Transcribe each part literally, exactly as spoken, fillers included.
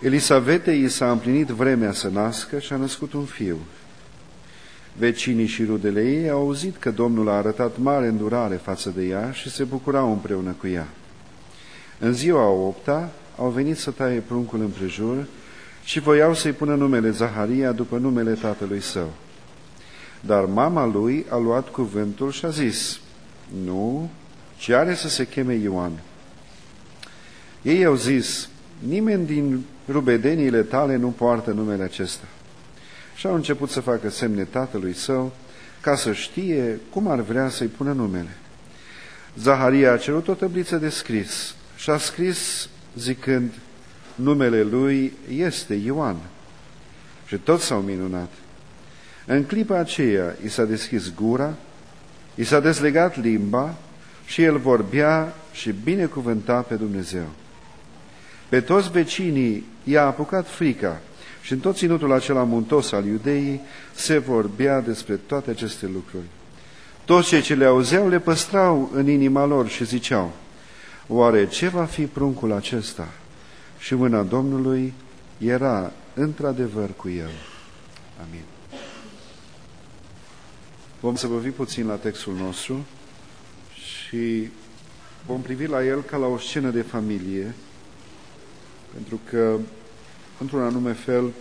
Elisavetei i s-a împlinit vremea să nască și a născut un fiu. Vecinii și rudele ei au auzit că Domnul a arătat mare îndurare față de ea și se bucurau împreună cu ea. În ziua a opta au venit să taie pruncul împrejur și voiau să-i pună numele Zaharia după numele tatălui său. Dar mama lui a luat cuvântul și a zis: nu, ci are să se cheme Ioan. Ei au zis: nimeni din rubedeniile tale nu poartă numele acesta. Și au început să facă semne tatălui său ca să știe cum ar vrea să-i pună numele. Zaharia a cerut o tăbliță de scris și a scris zicând: numele lui este Ioan. Și toți s-au minunat. În clipa aceea i s-a deschis gura, i s-a dezlegat limba și el vorbea și binecuvânta pe Dumnezeu. Pe toți vecinii i-a apucat frica și în tot ținutul acela muntos al iudeii se vorbea despre toate aceste lucruri. Toți cei ce le auzeau le păstrau în inima lor și ziceau: oare ce va fi pruncul acesta? Și mâna Domnului era într-adevăr cu el. Amin. Vom să vorbi puțin la textul nostru și vom privi la el ca la o scenă de familie, pentru că, într-un anume fel,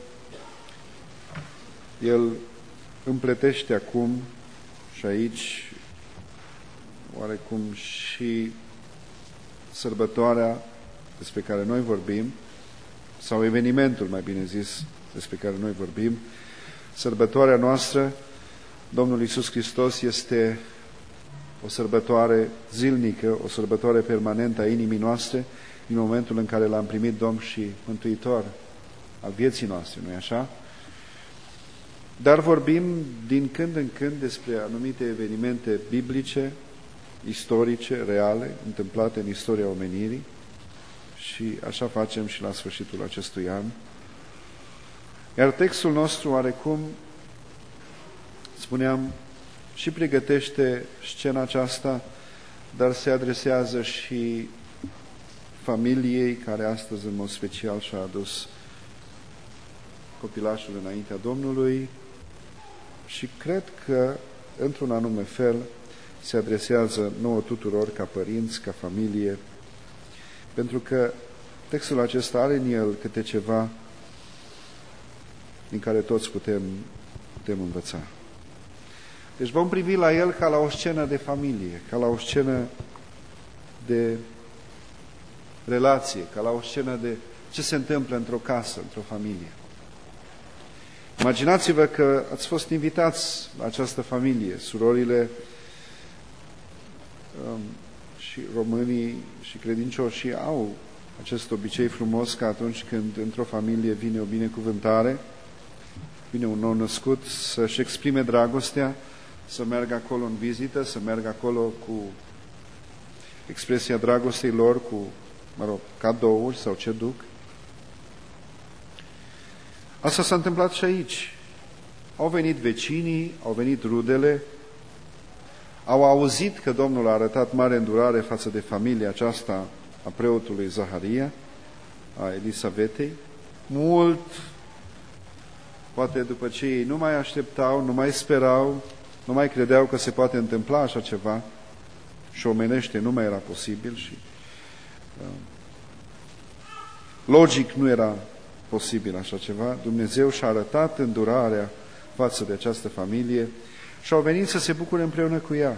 el împletește acum și aici oarecum și sărbătoarea despre care noi vorbim, sau evenimentul, mai bine zis, despre care noi vorbim. Sărbătoarea noastră, Domnul Iisus Hristos, este o sărbătoare zilnică, o sărbătoare permanentă a inimii noastre, din momentul în care L-am primit Domn și Mântuitor al vieții noastre, nu-i așa? Dar vorbim din când în când despre anumite evenimente biblice, istorice, reale, întâmplate în istoria omenirii, și așa facem și la sfârșitul acestui an. Iar textul nostru, oarecum, spuneam, și pregătește scena aceasta, dar se adresează și familiei care astăzi, în mod special, și-a adus copilașul înaintea Domnului și cred că, într-un anume fel, se adresează nouă tuturor ca părinți, ca familie, pentru că textul acesta are în el câte ceva din care toți putem, putem învăța. Deci vom privi la el ca la o scenă de familie, ca la o scenă de relație, ca la o scenă de ce se întâmplă într-o casă, într-o familie. Imaginați-vă că ați fost invitați la această familie, surorile um, și românii și credincioșii au acest obicei frumos că atunci când într-o familie vine o binecuvântare, vine un nou născut, să-și exprime dragostea, să meargă acolo în vizită, să meargă acolo cu expresia dragostei lor, cu, mă rog, cadouri sau ce duc. Asta s-a întâmplat și aici. Au venit vecinii, au venit rudele, au auzit că Domnul a arătat mare îndurare față de familia aceasta a preotului Zaharia, a Elisavetei. Mult, poate după ce ei nu mai așteptau, nu mai sperau, nu mai credeau că se poate întâmpla așa ceva și omenește nu mai era posibil și uh, logic nu era posibil așa ceva. Dumnezeu și-a arătat îndurarea față de această familie și au venit să se bucure împreună cu ea.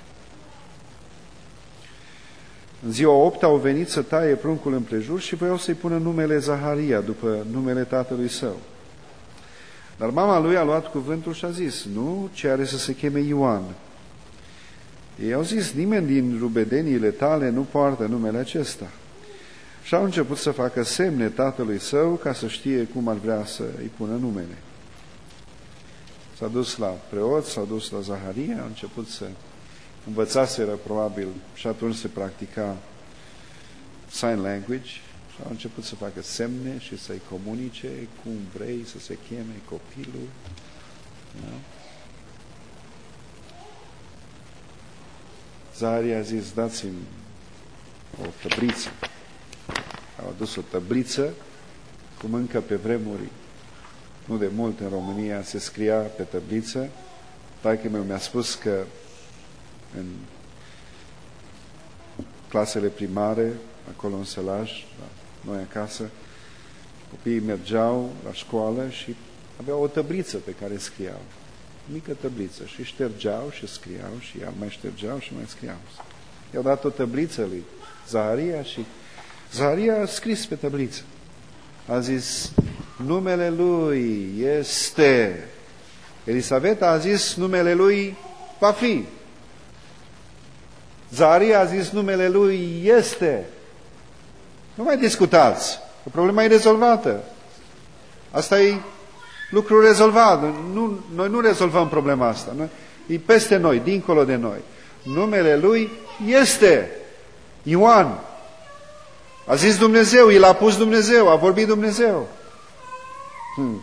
În ziua optă au venit să taie pruncul împrejur și voiau să-i pună numele Zaharia după numele tatălui său. Dar mama lui a luat cuvântul și a zis: nu, ci are să se cheme Ioan. Ei au zis: nimeni din rubedeniile tale nu poartă numele acesta. Și au început să facă semne tatălui său ca să știe cum ar vrea să îi pună numele. S-a dus la preot, s-a dus la Zaharia, a început să învățaseră probabil și atunci se practica sign language și au început să facă semne și să-i comunice cum vrei să se cheme copilul. Da? Zaharia a zis: dați-mi o tăbliță. Au adus o tăbliță cum încă pe vremuri, nu de mult în România, se scria pe tăbliță. Taică meu mi-a spus că în clasele primare, acolo în Sălaj, la noi acasă, copiii mergeau la școală și aveau o tăbliță pe care scriau. Mică tăbliță. Și ștergeau și scriau și iar mai ștergeau și mai scriau. I-au dat o tăbliță lui Zaharia și Zaharia a scris pe tăbliță. A zis, numele lui este. Elisaveta a zis, numele lui va fi. Zaharia a zis, numele lui este. Nu mai discutați. Problema e rezolvată. Asta e lucru rezolvat. Nu, noi nu rezolvăm problema asta. Noi, e peste noi, dincolo de noi. Numele lui este Ioan. A zis Dumnezeu, i l-a pus Dumnezeu, a vorbit Dumnezeu. Hmm.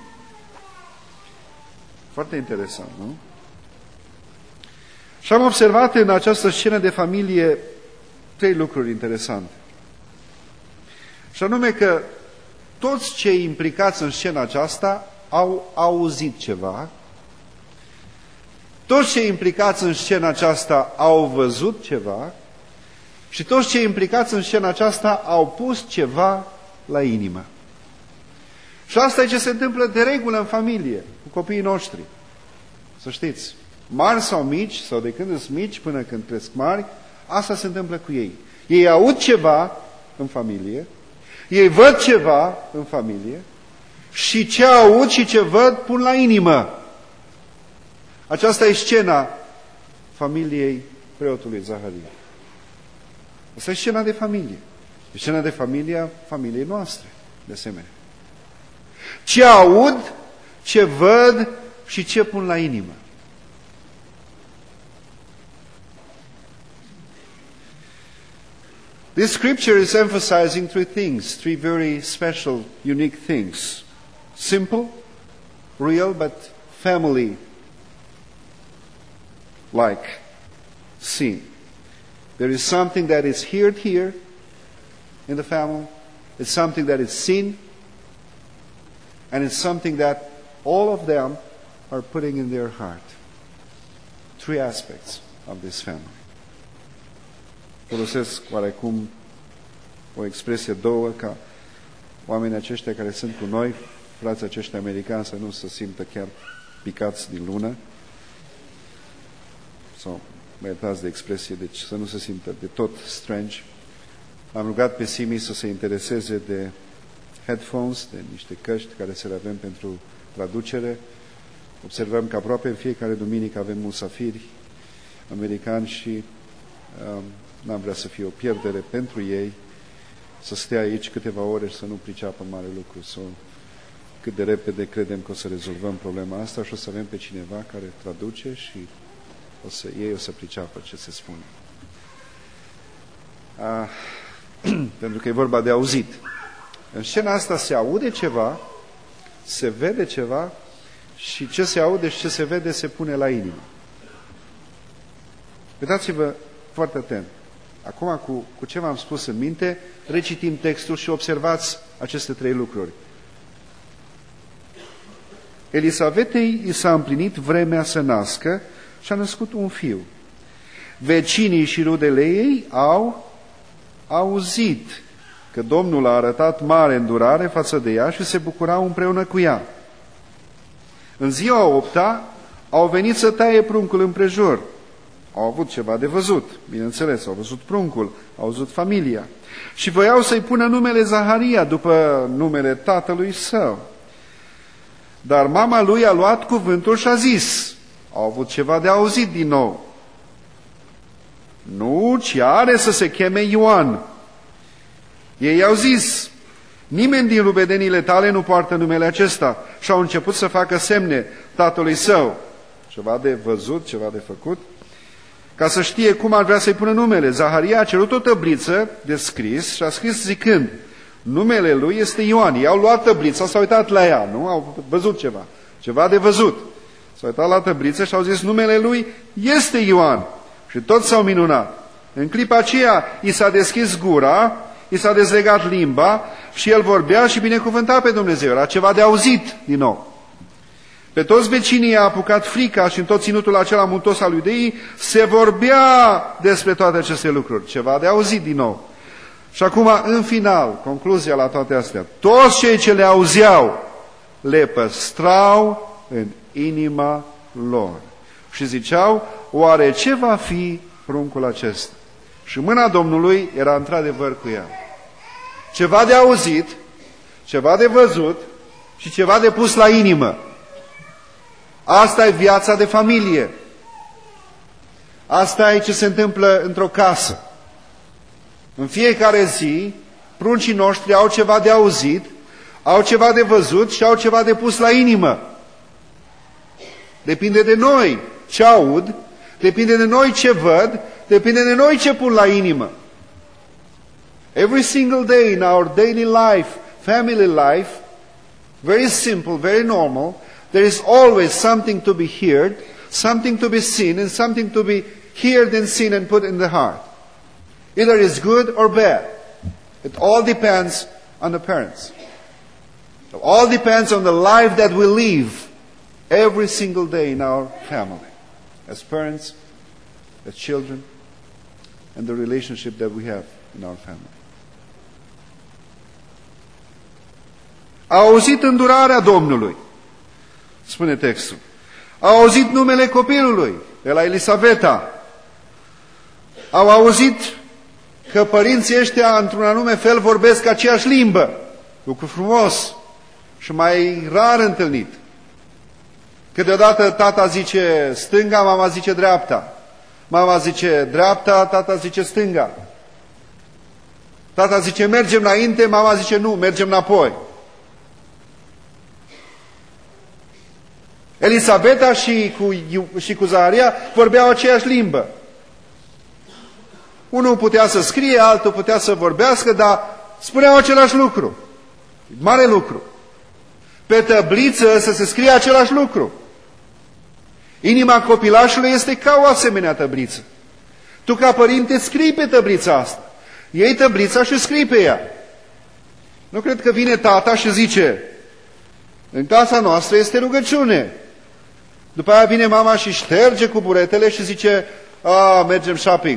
Foarte interesant, nu? Și am observat în această scenă de familie trei lucruri interesante. Și anume că toți cei implicați în scena aceasta au auzit ceva, toți cei implicați în scena aceasta au văzut ceva și toți cei implicați în scena aceasta au pus ceva la inimă. Și asta e ce se întâmplă de regulă în familie, cu copiii noștri. Să știți, mari sau mici, sau de când sunt mici până când cresc mari, asta se întâmplă cu ei. Ei aud ceva în familie, ei văd ceva în familie și ce aud și ce văd pun la inimă. Aceasta e scena familiei preotului Zaharia. Asta e scena de familie. E scena de familie a familiei noastre, de asemenea. Ce aud, ce văd și ce pun la inimă. This scripture is emphasizing three things, three very special, unique things. Simple, real, but family-like scene. There is something that is heard here in the family. It's something that is seen. And it's something that all of them are putting in their heart. Three aspects of this family. Folosesc oarecum o expresie două ca oamenii aceștia care sunt cu noi, frații aceștia americani, să nu se simtă chiar picați din lună, sau mă iertați de expresie, deci să nu se simtă de tot strange. Am rugat pe Simi să se intereseze de headphones, de niște căști care să le avem pentru traducere. Observăm că aproape în fiecare duminică avem musafiri americani și um, n-am vrea să fie o pierdere pentru ei să stea aici câteva ore și să nu priceapă mare lucru. So, cât de repede credem că o să rezolvăm problema asta și o să avem pe cineva care traduce și o să, ei o să priceapă ce se spune. Ah, pentru că e vorba de auzit. În scena asta se aude ceva, se vede ceva și ce se aude și ce se vede se pune la inimă. Uitați-vă foarte atent. Acum, cu, cu ce v-am spus în minte, recitim textul și observați aceste trei lucruri. Elisavetei i s-a împlinit vremea să nască și a născut un fiu. Vecinii și rudele ei au auzit că Domnul a arătat mare îndurare față de ea și se bucurau împreună cu ea. În ziua opta au venit să taie pruncul împrejur. Au avut ceva de văzut, bineînțeles, au văzut pruncul, au văzut familia. Și voiau să-i pună numele Zaharia după numele tatălui său. Dar mama lui a luat cuvântul și a zis, au avut ceva de auzit din nou. Nu, ci are să se cheme Ioan. Ei au zis, nimeni din rubedenile tale nu poartă numele acesta. Și au început să facă semne tatălui său. Ceva de văzut, ceva de făcut. Ca să știe cum ar vrea să-i pună numele. Zaharia a cerut o tăbliță de scris și a scris zicând, numele lui este Ioan. Ei au luat tăblița, s-au uitat la ea, nu? Au văzut ceva. Ceva de văzut. S-au uitat la tăbliță și au zis, numele lui este Ioan. Și toți s-au minunat. În clipa aceea i s-a deschis gura i s-a dezlegat limba și el vorbea și binecuvânta pe Dumnezeu. Era ceva de auzit din nou. Pe toți vecinii i-a apucat frica și în tot ținutul acela muntos al iudeii se vorbea despre toate aceste lucruri. Ceva de auzit din nou. Și acum, în final, concluzia la toate astea. Toți cei ce le auzeau le păstrau în inima lor. Și ziceau, oare ce va fi pruncul acesta? Și mâna Domnului era într-adevăr cu ea. Ceva de auzit, ceva de văzut și ceva de pus la inimă. Asta e viața de familie. Asta e ce se întâmplă într-o casă. În fiecare zi, pruncii noștri au ceva de auzit, au ceva de văzut și au ceva de pus la inimă. Depinde de noi ce aud, depinde de noi ce văd, depinde de noi ce pun la inimă. Every single day in our daily life, family life, very simple, very normal, there is always something to be heard, something to be seen, and something to be heard and seen and put in the heart. Either it's good or bad. It all depends on the parents. It all depends on the life that we live every single day in our family. As parents, as children, and the relationship that we have in our family. A auzit îndurarea Domnului, spune textul. Au auzit numele copilului, de la Elisaveta. Au auzit că părinții ăștia, într-un anume fel, vorbesc aceeași limbă. Lucru frumos și mai rar întâlnit. Că deodată tata zice stânga, mama zice dreapta. Mama zice dreapta, tata zice stânga. Tata zice mergem înainte, mama zice nu, mergem înapoi. Elisabeta și cu, și cu Zaharia vorbeau aceeași limbă. Unul putea să scrie, altul putea să vorbească, dar spuneau același lucru. Mare lucru. Pe tăbliță să se scrie același lucru. Inima copilașului este ca o asemenea tăbliță. Tu ca părinte scrii pe tăblița asta. Iei tăblița și scrii pe ea. Nu cred că vine tata și zice în casa noastră este rugăciune. După aia vine mama și șterge cu buretele și zice a, mergem shopping.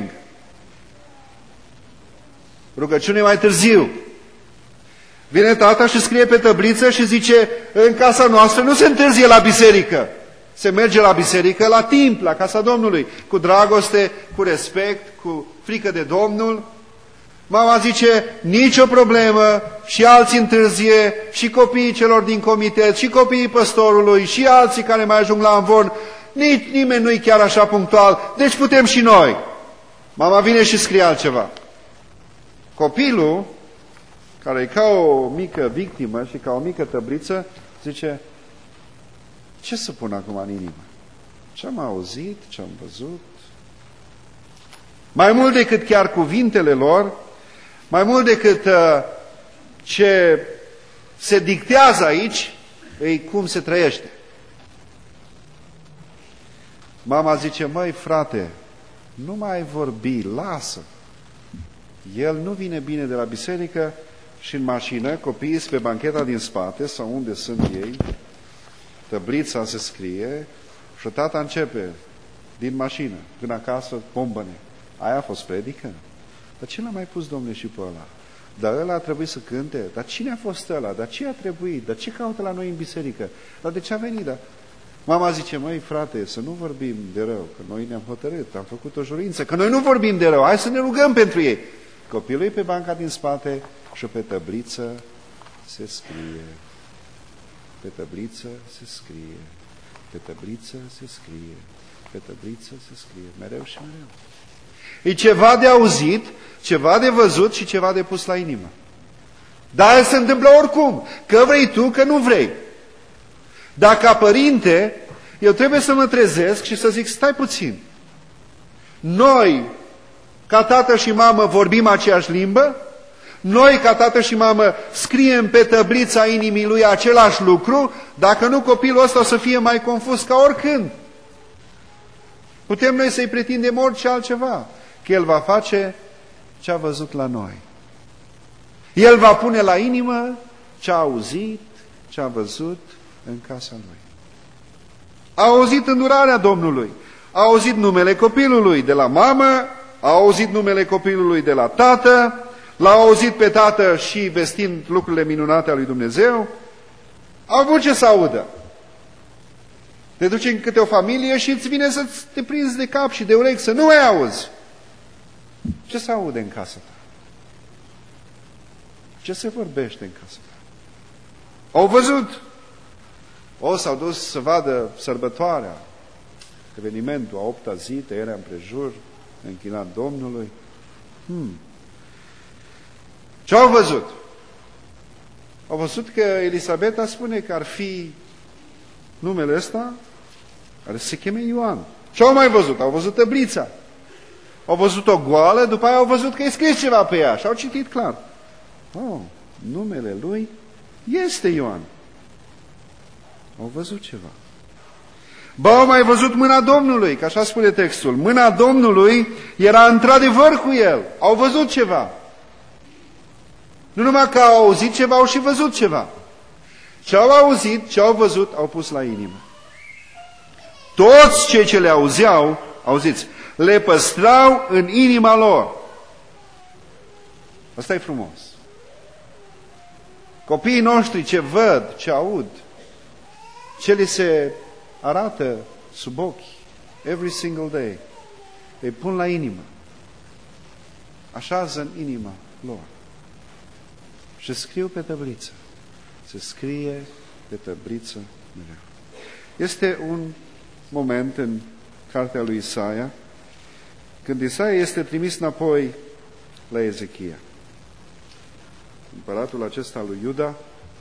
Rugăciune mai târziu. Vine tata și scrie pe tăbliță și zice în casa noastră nu se întârzie la biserică. Se merge la biserică la timp, la casa Domnului, cu dragoste, cu respect, cu frică de Domnul. Mama zice, nicio problemă, și alții întârzie, și copiii celor din comitet, și copiii păstorului, și alții care mai ajung la învon, nici nimeni nu-i chiar așa punctual, deci putem și noi. Mama vine și scrie altceva. Copilul, care e ca o mică victimă și ca o mică tăbliță, zice, ce să pun acum în inimă? Ce-am auzit, ce-am văzut? Mai mult decât chiar cuvintele lor, mai mult decât uh, ce se dictează aici, e cum se trăiește. Mama zice, măi frate, nu mai vorbi, lasă. El nu vine bine de la biserică și în mașină, copiii sunt pe bancheta din spate sau unde sunt ei, tăblița se scrie și tata începe din mașină, până acasă, bombăne. Aia a fost predică? Dar ce l-a mai pus, Domnule, și pe ăla? Dar ăla a trebuit să cânte? Dar cine a fost ăla? Dar ce a trebuit? Dar ce caută la noi în biserică? Dar de ce a venit? Dar... Mama zice, măi frate, să nu vorbim de rău, că noi ne-am hotărât, am făcut o jurință, că noi nu vorbim de rău, hai să ne rugăm pentru ei. Copilul e pe banca din spate și pe tăbliță se scrie. Pe tăbliță se scrie. Pe tăbliță se scrie. Pe tăbliță se scrie. Mereu și mereu. E ceva de auzit, ceva de văzut și ceva de pus la inimă. Dar se întâmplă oricum. Că vrei tu, că nu vrei. Dar ca părinte, eu trebuie să mă trezesc și să zic, stai puțin. Noi, ca tată și mamă, vorbim aceeași limbă? Noi, ca tată și mamă, scriem pe tăblița inimii lui același lucru? Dacă nu, copilul ăsta o să fie mai confuz ca oricând. Putem noi să-i pretindem orice altceva, că el va face ce a văzut la noi. El va pune la inimă ce a auzit, ce a văzut în casa lui. A auzit îndurarea Domnului, a auzit numele copilului de la mamă, a auzit numele copilului de la tată, l-a auzit pe tată și vestind lucrurile minunate ale lui Dumnezeu, a avut ce să audă. Te duci în câte o familie și îți vine să te prinzi de cap și de urechi, să nu mai auzi. Ce se aude în casa ta? Ce se vorbește în casa ta? Au văzut. O, s-au dus să vadă sărbătoarea, evenimentul, a opta zi, tăierea împrejur, închinat Domnului. Hmm. Ce au văzut? Au văzut că Elisabeta spune că ar fi numele ăsta, care se cheme Ioan. Ce au mai văzut? Au văzut tăblița. Au văzut o goală, după aia au văzut că e scris ceva pe ea și au citit clar. Oh, numele lui este Ioan. Au văzut ceva. Ba, au mai văzut mâna Domnului, că așa spune textul. Mâna Domnului era într-adevăr cu el. Au văzut ceva. Nu numai că au auzit ceva, au și văzut ceva. Ce au auzit, ce au văzut, au pus la inimă. Toți cei ce le auzeau, auziți, le păstrau în inima lor. Asta e frumos. Copiii noștri ce văd, ce aud, ce li se arată sub ochi, every single day, îi pun la inimă. Așează în inima lor. Și scriu pe tăbliță. Se scrie pe tăbliță mereu. Este un moment în cartea lui Isaia, când Isaia este trimis înapoi la Ezechia. Împăratul acesta lui Iuda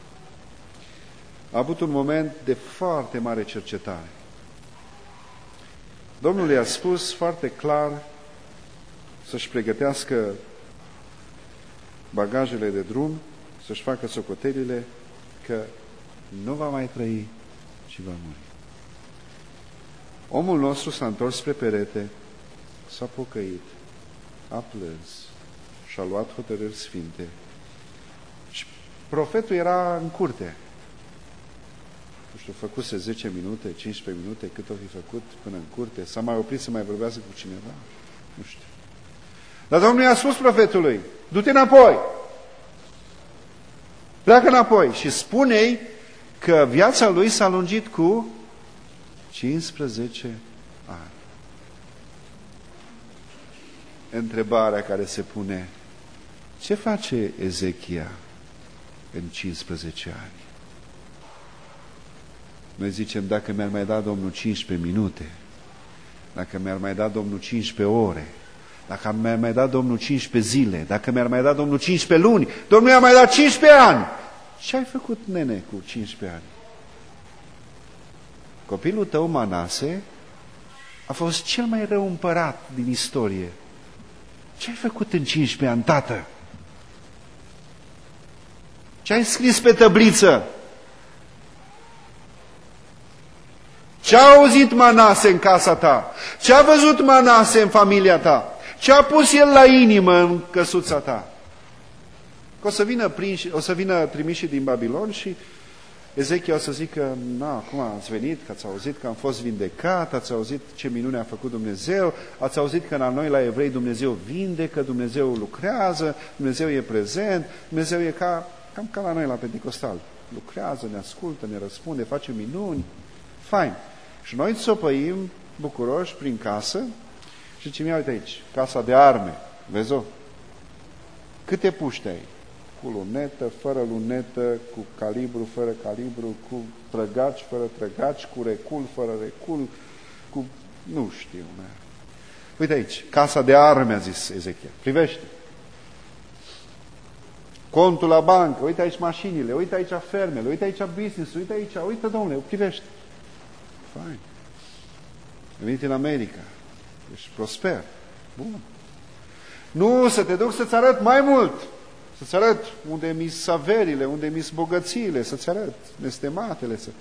a avut un moment de foarte mare cercetare. Domnul i-a spus foarte clar să-și pregătească bagajele de drum, să-și facă socotelile, că nu va mai trăi, ci va muri. Omul nostru s-a întors spre perete, s-a pocăit, a plâns și a luat hotărâri sfinte. Și profetul era în curte. Nu știu, făcuse zece minute, cincisprezece minute, cât o fi făcut până în curte. S-a mai oprit să mai vorbească cu cineva? Nu știu. Dar Domnul i-a spus profetului, du-te înapoi. Pleacă înapoi și spune-i că viața lui s-a lungit cu cincisprezece ani. Întrebarea care se pune, ce face Ezechia în cincisprezece ani? Noi zicem, dacă mi-ar mai da Domnul cincisprezece minute, dacă mi-ar mai da Domnul cincisprezece ore, dacă mi-ar mai da Domnul cincisprezece zile, dacă mi-ar mai da Domnul cincisprezece luni, Domnul i-a mai dat cincisprezece ani. Ce ai făcut, nene, cu cincisprezece ani? Copilul tău, Manase, a fost cel mai rău împărat din istorie. Ce ai făcut în cincisprezece ani, tată? Ce ai scris pe tăbliță? Ce a auzit Manase în casa ta? Ce a văzut Manase în familia ta? Ce a pus el la inimă în căsuța ta? Că o să vină, prinși, o să vină trimișii din Babilon și Ezechia o să zică, na, acum ați venit, că ați auzit că am fost vindecat, ați auzit ce minune a făcut Dumnezeu, ați auzit că la noi, la evrei, Dumnezeu vindecă, Dumnezeu lucrează, Dumnezeu e prezent, Dumnezeu e ca, cam ca la noi, la Pentecostal. Lucrează, ne ascultă, ne răspunde, face minuni. Fain. Și noi țopăim bucuroși prin casă și ce mi uite aici, casa de arme, vezi-o? Câte puști ai? Cu lunetă, fără lunetă, cu calibru, fără calibru, cu trăgaci, fără trăgaci, cu recul, fără recul, cu... nu știu. Ne? Uite aici, casa de arme, a zis Ezechia. Privește. Contul la bancă, uite aici mașinile, uite aici fermele, uite aici business-ul, uite aici, uite, domnule, privește. Fain. Ai venit în America. Ești prosper. Bun. Nu, să te duc să-ți arăt mai mult. Să-ți arăt unde mis averile, unde mis bogățiile, să-ți arăt nestematele. Să...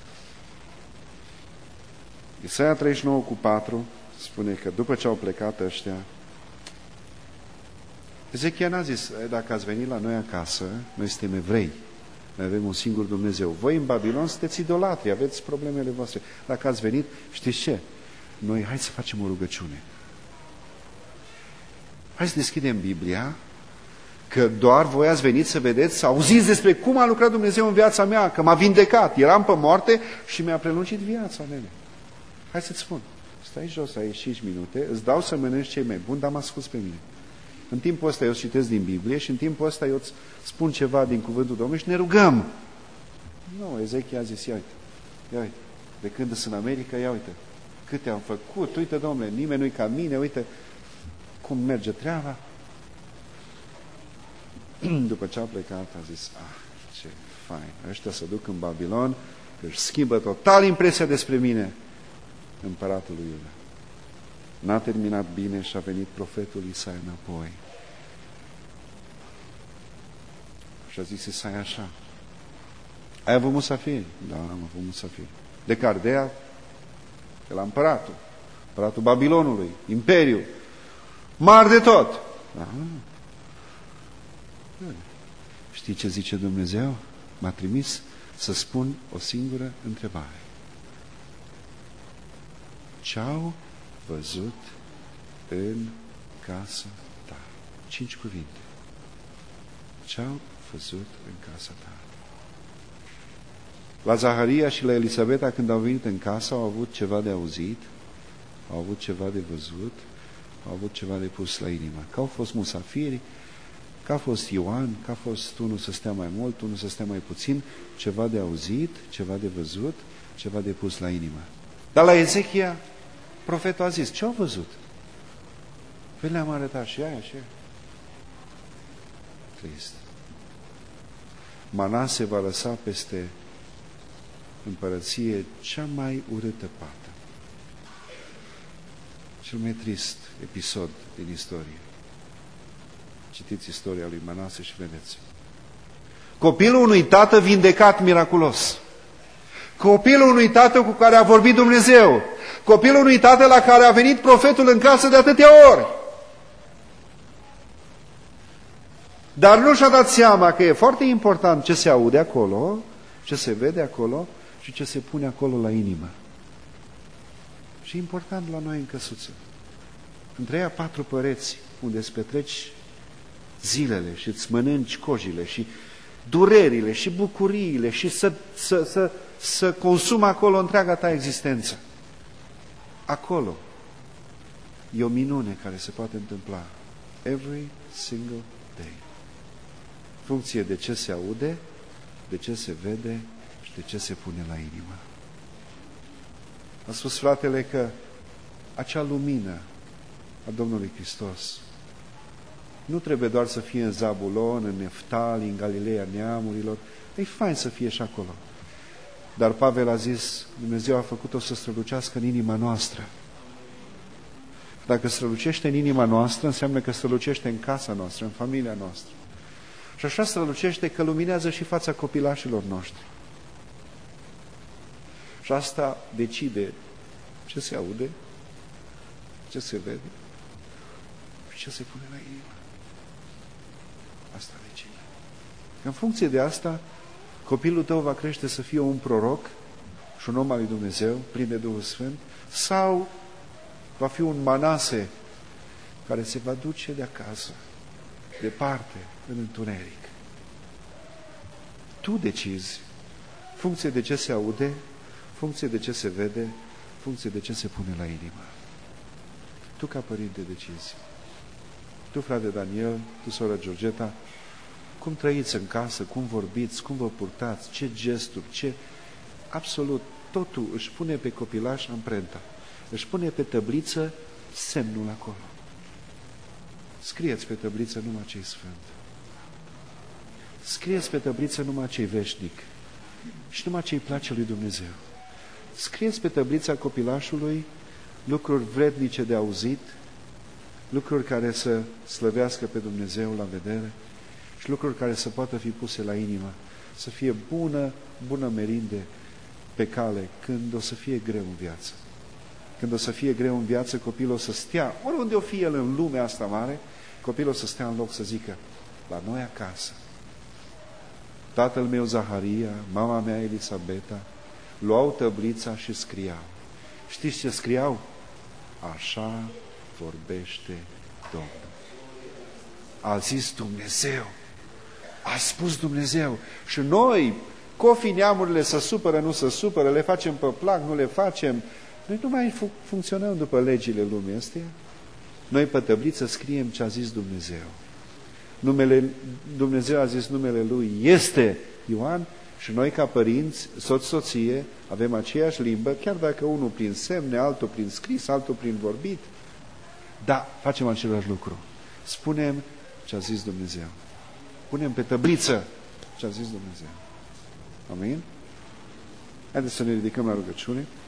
Isaia treizeci și nouă cu patru spune că după ce au plecat ăștia, Ezechia n-a zis, dacă ați venit la noi acasă, noi suntem evrei, noi avem un singur Dumnezeu. Voi în Babilon sunteți idolatri, aveți problemele voastre. Dacă ați venit, știți ce? Noi, hai să facem o rugăciune. Hai să deschidem Biblia, că doar voi ați venit să vedeți, să auziți despre cum a lucrat Dumnezeu în viața mea, că m-a vindecat, eram pe moarte și mi-a prelungit viața mea. Hai să-ți spun, stai jos aici cinci minute, îți dau să mănânci cei mai buni, dar mă asculți pe mine. În timpul ăsta eu îți citesc din Biblie și în timpul ăsta eu îți spun ceva din cuvântul Domnului și ne rugăm. Nu, Ezechia a zis, ia uite, ia uite, de când sunt în America, ia uite, câte am făcut, uite, domnule, nimeni nu-i ca mine, uite cum merge treaba. După ce a plecat, a zis, ah, ce fain, ăștia se duc în Babilon, că își schimbă total impresia despre mine, împăratul lui Iuda. N-a terminat bine și a venit profetul Isaia înapoi. Și a zis Isaia așa, ai avut musafiri? Da, am avut musafiri. De Cardea, de la împăratul, împăratul Babilonului, imperiul, mari de tot. Da. Știi ce zice Dumnezeu? M-a trimis să spun o singură întrebare. Ce-au văzut în casa ta? Cinci cuvinte. Ce-au văzut în casa ta? La Zaharia și la Elisabeta, când au venit în casă, au avut ceva de auzit, au avut ceva de văzut, au avut ceva de pus la inimă. Că au fost musafiri, că a fost Ioan, că a fost unul să stea mai mult, unul să stea mai puțin, ceva de auzit, ceva de văzut, ceva de pus la inimă. Dar la Ezechia, profetul a zis, ce au văzut? Păi le-am arătat și aia și aia. Trist. Manase va lăsa peste împărăție cea mai urâtă pată. Cel mai trist episod din istorie. Citiți istoria lui Manase și vedeți. Copilul unui tată vindecat miraculos. Copilul unui tată cu care a vorbit Dumnezeu. Copilul unui tată la care a venit profetul în casă de atâtea ori. Dar nu și-a dat seama că e foarte important ce se aude acolo, ce se vede acolo și ce se pune acolo la inimă. Și important la noi în căsuță. Între ea patru păreți unde îți petreci zilele și îți mănânci cojile și durerile și bucuriile și să, să, să, să consumi acolo întreaga ta existență. Acolo e o minune care se poate întâmpla every single day. Funcție de ce se aude, de ce se vede și de ce se pune la inimă. A spus fratele că acea lumină a Domnului Hristos nu trebuie doar să fie în Zabulon, în Neftali, în Galileea neamurilor. E fain să fie și acolo. Dar Pavel a zis, Dumnezeu a făcut-o să strălucească în inima noastră. Dacă strălucește în inima noastră, înseamnă că strălucește în casa noastră, în familia noastră. Și așa strălucește că luminează și fața copilașilor noștri. Și asta decide ce se aude, ce se vede și ce se pune la inimă. Asta decide. În funcție de asta, copilul tău va crește să fie un proroc și un om al lui Dumnezeu, plin de Duhul Sfânt, sau va fi un Manase care se va duce de acasă, departe, în întuneric. Tu decizi, funcție de ce se aude, funcție de ce se vede, funcție de ce se pune la inimă. Tu ca părinte decizi. Tu, frate Daniel, tu, soră Georgeta, cum trăiți în casă, cum vorbiți, cum vă purtați, ce gesturi, ce... Absolut, totul își pune pe copilaș amprenta. Își pune pe tăbliță semnul acolo. Scrieți pe tăbliță numai ce-i sfânt. Scrieți pe tăbliță numai ce-i veșnic și numai ce-i place lui Dumnezeu. Scrieți pe tăblița copilașului lucruri vrednice de auzit, lucruri care să slăvească pe Dumnezeu la vedere și lucruri care să poată fi puse la inimă, să fie bună, bună merinde pe cale când o să fie greu în viață. Când o să fie greu în viață, copilul o să stea, oriunde o fie el în lumea asta mare, copilul o să stea în loc să zică, la noi acasă, tatăl meu Zaharia, mama mea Elisabeta, luau tăblița și scriau. Știți ce scriau? Așa vorbește Domnul. A zis Dumnezeu. A spus Dumnezeu. Și noi, cofi neamurile să supără, nu să supără, le facem pe plac, nu le facem. Noi nu mai funcționăm după legile lumii astea. Noi pe tăbliță scriem ce a zis Dumnezeu. Numele, Dumnezeu a zis numele Lui este Ioan și noi ca părinți, soț-soție, avem aceeași limbă, chiar dacă unul prin semne, altul prin scris, altul prin vorbit. Da, facem același lucru. Spunem ce a zis Dumnezeu. Punem pe tăbliță ce a zis Dumnezeu. Amin? Haideți să ne ridicăm la rugăciune.